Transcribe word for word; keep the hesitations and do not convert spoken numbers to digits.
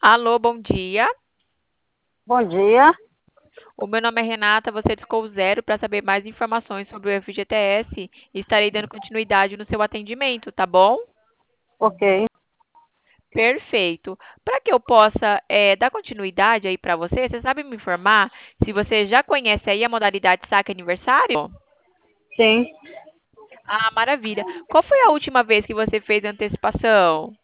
Alô, bom dia. Bom dia. O meu nome é Renata, você discou zero para saber mais informações sobre o F G T S e estarei dando continuidade no seu atendimento, tá bom? Ok. Perfeito. Para que eu possa eh, dar continuidade aí para você, você sabe me informar se você já conhece aí a modalidade saque aniversário? Sim. Ah, maravilha. Qual foi a última vez que você fez a antecipação?